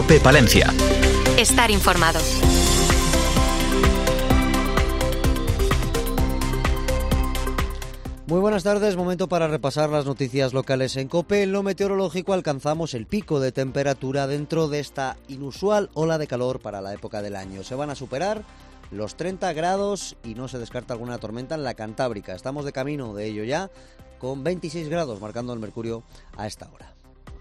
COPE Palencia. Estar informado. Muy buenas tardes, momento para repasar las noticias locales en COPE. En lo meteorológico alcanzamos el pico de temperatura dentro de esta inusual ola de calor para la época del año. Se van a superar los 30 grados y no se descarta alguna tormenta en la Cantábrica. Estamos de camino de ello ya, con 26 grados marcando el mercurio a esta hora.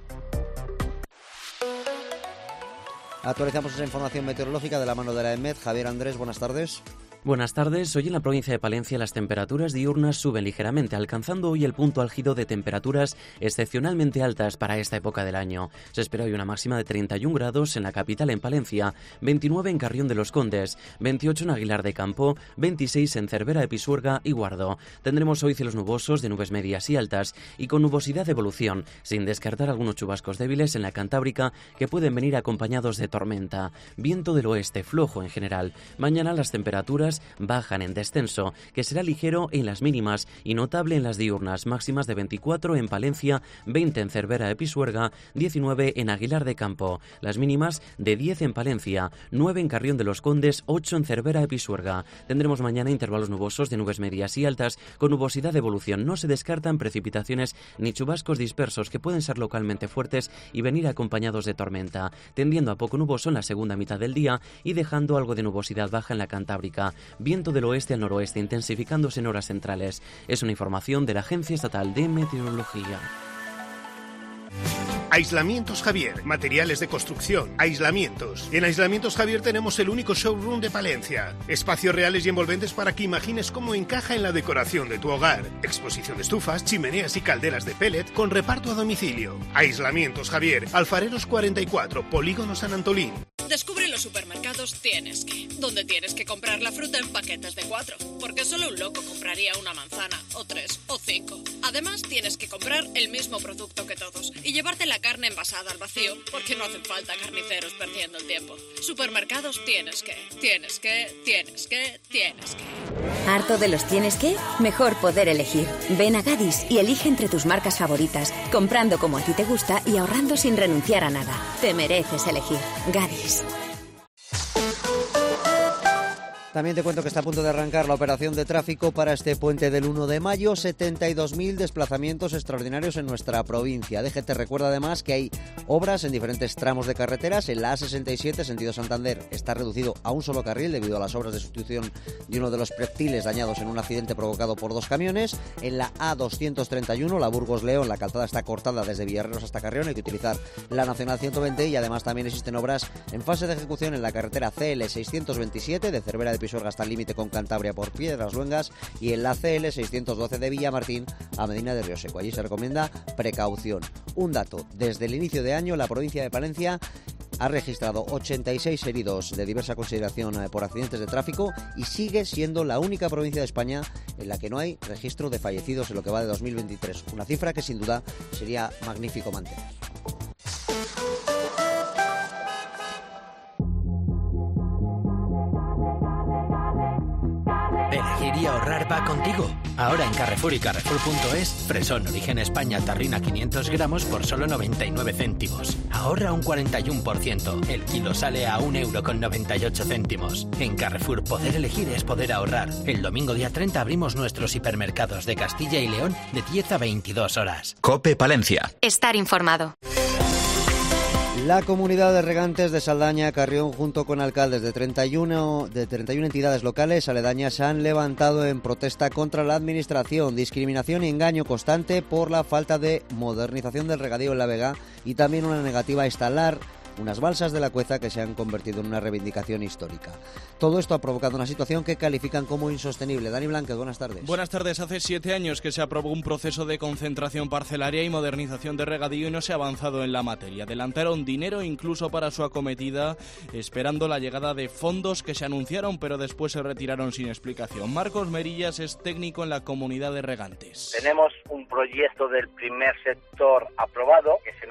Actualizamos esa información meteorológica de la mano de la EMET. Javier Andrés, buenas tardes. Buenas tardes. Hoy en la provincia de Palencia las temperaturas diurnas suben ligeramente, alcanzando hoy el punto álgido de temperaturas excepcionalmente altas para esta época del año. Se espera hoy una máxima de 31 grados en la capital, en Palencia, 29 en Carrión de los Condes, 28 en Aguilar de Campo, 26 en Cervera de Pisuerga y Guardo. Tendremos hoy cielos nubosos de nubes medias y altas y con nubosidad de evolución, sin descartar algunos chubascos débiles en la Cantábrica que pueden venir acompañados de tormenta. Viento del oeste flojo en general. Mañana las temperaturas bajan en descenso, que será ligero en las mínimas y notable en las diurnas, máximas de 24 en Palencia, 20 en Cervera de Pisuerga, 19 en Aguilar de Campo, las mínimas de 10 en Palencia, 9 en Carrión de los Condes, 8 en Cervera de Pisuerga. Tendremos mañana intervalos nubosos de nubes medias y altas con nubosidad de evolución. No se descartan precipitaciones ni chubascos dispersos que pueden ser localmente fuertes y venir acompañados de tormenta, tendiendo a poco nuboso en la segunda mitad del día y dejando algo de nubosidad baja en la Cantábrica. Viento del oeste al noroeste intensificándose en horas centrales. Es una información de la Agencia Estatal de Meteorología. Aislamientos Javier, materiales de construcción, aislamientos. En Aislamientos Javier tenemos el único showroom de Palencia. Espacios reales y envolventes para que imagines cómo encaja en la decoración de tu hogar. Exposición de estufas, chimeneas y calderas de pellet con reparto a domicilio. Aislamientos Javier, Alfareros 44, Polígono San Antolín. Descubre en los supermercados Tienes Que, donde tienes que comprar la fruta en paquetes de 4, porque solo un loco compraría una manzana, o 3, o 5. Además, tienes que comprar el mismo producto que todos y llevarte la carne envasada al vacío, porque no hacen falta carniceros perdiendo el tiempo. Supermercados Tienes Que, Tienes Que, Tienes Que, Tienes Que. ¿Harto de los tienes que? Mejor poder elegir. Ven a Gadis y elige entre tus marcas favoritas, comprando como a ti te gusta y ahorrando sin renunciar a nada. Te mereces elegir. Gadis. También te cuento que está a punto de arrancar la operación de tráfico para este puente del 1 de mayo. 72.000 desplazamientos extraordinarios en nuestra provincia. DGT recuerda además que hay obras en diferentes tramos de carreteras. En la A67, sentido Santander, está reducido a un solo carril debido a las obras de sustitución de uno de los proyectiles dañados en un accidente provocado por 2 camiones. En la A231, la Burgos-León, la calzada está cortada desde Villarreros hasta Carrión. Hay que utilizar la Nacional 120 y además también existen obras en fase de ejecución en la carretera CL 627 de Cervera de Pisuerga hasta el límite con Cantabria por Piedras Luengas y en la CL 612 de Villamartín a Medina de Rioseco. Allí se recomienda precaución. Un dato, desde el inicio de año la provincia de Palencia ha registrado 86 heridos de diversa consideración por accidentes de tráfico y sigue siendo la única provincia de España en la que no hay registro de fallecidos en lo que va de 2023. Una cifra que sin duda sería magnífico mantener. Elegir y ahorrar va contigo. Ahora en Carrefour y Carrefour.es, fresón origen España tarrina 500 gramos por solo 99 céntimos. Ahorra un 41%. El kilo sale a 1,98 €. En Carrefour, poder elegir es poder ahorrar. El domingo día 30 abrimos nuestros hipermercados de Castilla y León de 10 a 22 horas. COPE Palencia. Estar informado. La comunidad de regantes de Saldaña, Carrión, junto con alcaldes de 31 entidades locales aledañas, se han levantado en protesta contra la administración, discriminación y engaño constante por la falta de modernización del regadío en la Vega y también una negativa a instalar unas balsas de la Cueza que se han convertido en una reivindicación histórica. Todo esto ha provocado una situación que califican como insostenible. Dani Blanquez, buenas tardes. Buenas tardes. Hace 7 años que se aprobó un proceso de concentración parcelaria y modernización de regadío y no se ha avanzado en la materia. Adelantaron dinero incluso para su acometida, esperando la llegada de fondos que se anunciaron pero después se retiraron sin explicación. Marcos Merillas es técnico en la comunidad de regantes. Tenemos un proyecto del primer sector aprobado que se nos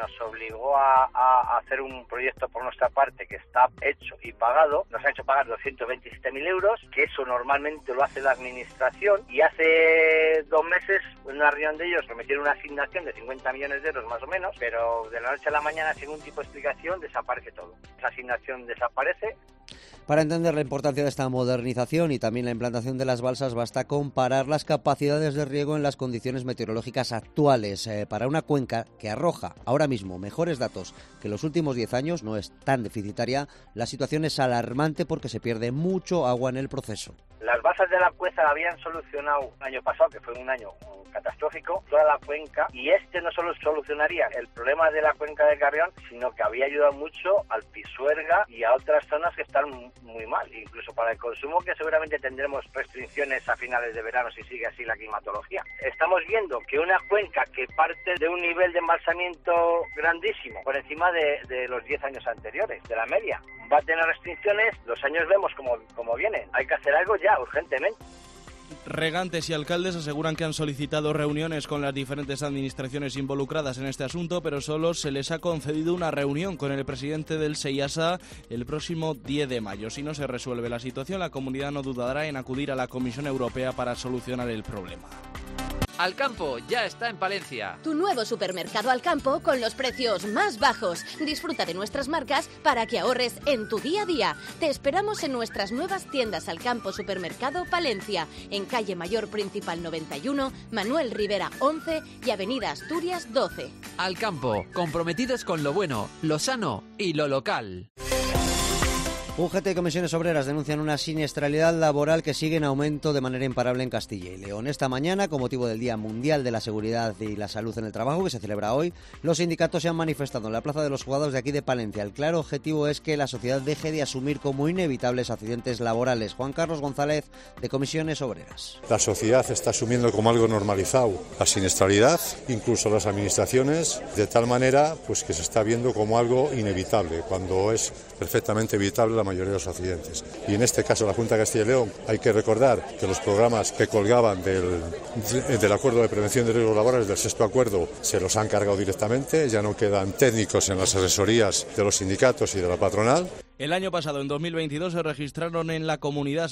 nos obligó a hacer un proyecto por nuestra parte que está hecho y pagado. Nos ha hecho pagar 227.000 euros, que eso normalmente lo hace la administración, y hace 2 meses, en una reunión de ellos, prometieron una asignación de 50 millones de euros más o menos, pero de la noche a la mañana, sin ningún tipo de explicación, desaparece todo. Esa asignación desaparece. Para entender la importancia de esta modernización y también la implantación de las balsas, basta comparar las capacidades de riego en las condiciones meteorológicas actuales. Para una cuenca que arroja ahora mismo mejores datos que los últimos 10 años, no es tan deficitaria, la situación es alarmante porque se pierde mucho agua en el proceso. Las balsas de la Cueza habían solucionado el año pasado, que fue un año catastrófico, toda la cuenca, y no solo solucionaría el problema de la cuenca del Carrión, sino que había ayudado mucho al Pisuerga y a otras zonas que están muy mal, incluso para el consumo, que seguramente tendremos restricciones a finales de verano si sigue así la climatología. Estamos viendo que una cuenca que parte de un nivel de embalsamiento grandísimo, por encima de los 10 años anteriores, de la media, va a tener restricciones. Los años vemos como vienen. Hay que hacer algo ya, urgentemente. Regantes y alcaldes aseguran que han solicitado reuniones con las diferentes administraciones involucradas en este asunto, pero solo se les ha concedido una reunión con el presidente del SEIASA el próximo 10 de mayo. Si no se resuelve la situación, la comunidad no dudará en acudir a la Comisión Europea para solucionar el problema. Alcampo ya está en Palencia. Tu nuevo supermercado Alcampo con los precios más bajos. Disfruta de nuestras marcas para que ahorres en tu día a día. Te esperamos en nuestras nuevas tiendas Alcampo Supermercado Palencia, en calle Mayor Principal 91, Manuel Rivera 11 y avenida Asturias 12. Alcampo, comprometidos con lo bueno, lo sano y lo local. UGT y comisiones obreras denuncian una siniestralidad laboral que sigue en aumento de manera imparable en Castilla y León. Esta mañana, con motivo del Día Mundial de la Seguridad y la Salud en el Trabajo, que se celebra hoy, los sindicatos se han manifestado en la Plaza de los Juzgados de aquí de Palencia. El claro objetivo es que la sociedad deje de asumir como inevitables accidentes laborales. Juan Carlos González, de comisiones obreras. La sociedad está asumiendo como algo normalizado la siniestralidad, incluso las administraciones, de tal manera pues que se está viendo como algo inevitable, cuando es perfectamente evitable la mayoría de los accidentes. Y en este caso la Junta de Castilla y León, hay que recordar que los programas que colgaban del Acuerdo de Prevención de Riesgos Laborales, del 6º acuerdo, se los han cargado directamente, ya no quedan técnicos en las asesorías de los sindicatos y de la patronal. El año pasado, en 2022, se registraron en la comunidad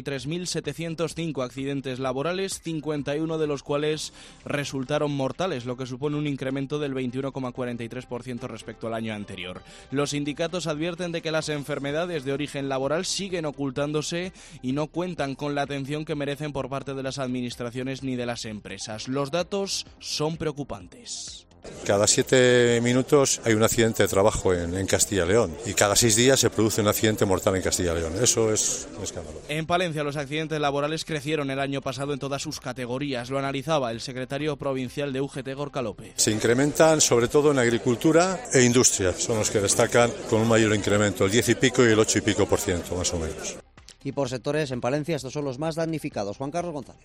63.705 accidentes laborales, 51 de los cuales resultaron mortales, lo que supone un incremento del 21,43% respecto al año anterior. Los sindicatos advierten de que las enfermedades de origen laboral siguen ocultándose y no cuentan con la atención que merecen por parte de las administraciones ni de las empresas. Los datos son preocupantes. Cada 7 minutos hay un accidente de trabajo en Castilla y León y cada 6 días se produce un accidente mortal en Castilla y León. Eso es un escándalo. En Palencia los accidentes laborales crecieron el año pasado en todas sus categorías. Lo analizaba el secretario provincial de UGT, Gorka López. Se incrementan sobre todo en agricultura e industria. Son los que destacan con un mayor incremento, el 10 y pico y el 8 y pico por ciento más o menos. Y por sectores en Palencia estos son los más damnificados. Juan Carlos González.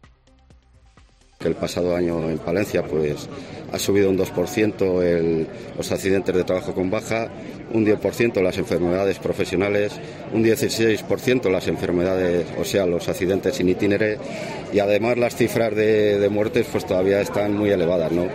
El pasado año en Palencia pues ha subido un 2% los accidentes de trabajo con baja, un 10% las enfermedades profesionales, un 16% las enfermedades, o sea, los accidentes sin itinere, y además las cifras de muertes pues todavía están muy elevadas, ¿no?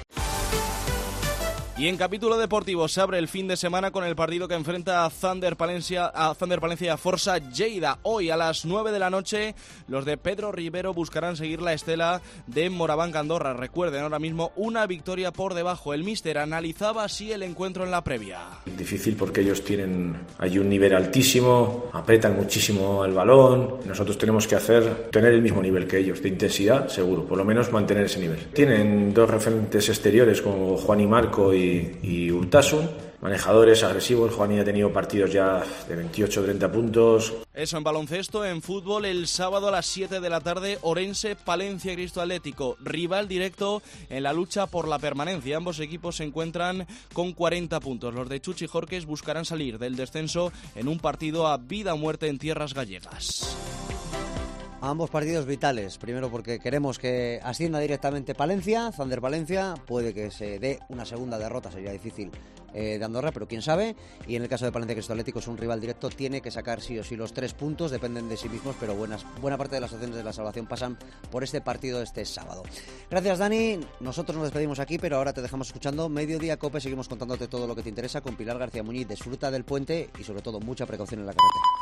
Y en capítulo deportivo se abre el fin de semana con el partido que enfrenta a Thunder Palencia y a Força Lleida. Hoy a las 9 de la noche los de Pedro Rivero buscarán seguir la estela de Moraván Andorra. Recuerden, ahora mismo una victoria por debajo. El míster analizaba así el encuentro en la previa. Difícil porque ellos tienen allí un nivel altísimo, apretan muchísimo el balón. Nosotros tenemos que tener el mismo nivel que ellos, de intensidad seguro, por lo menos mantener ese nivel. Tienen dos referentes exteriores como Juan y Marco y Urtasun, manejadores agresivos. Juan ha tenido partidos ya de 28-30 puntos. Eso en baloncesto. En fútbol, el sábado a las 7 de la tarde, Orense, Palencia Cristo Atlético, rival directo en la lucha por la permanencia. Ambos equipos se encuentran con 40 puntos. Los de Chuchi Jorques buscarán salir del descenso en un partido a vida o muerte en tierras gallegas. Ambos partidos vitales, primero porque queremos que ascienda directamente Palencia, Thunder Palencia, puede que se dé una segunda derrota, sería difícil de Andorra, pero quién sabe. Y en el caso de Palencia Cristo Atlético, es un rival directo, tiene que sacar sí o sí los 3 puntos, dependen de sí mismos, pero buena parte de las opciones de la salvación pasan por este partido este sábado. Gracias, Dani. Nosotros nos despedimos aquí, pero ahora te dejamos escuchando Mediodía Cope. Seguimos contándote todo lo que te interesa con Pilar García Muñiz. Disfruta del puente y sobre todo mucha precaución en la carretera.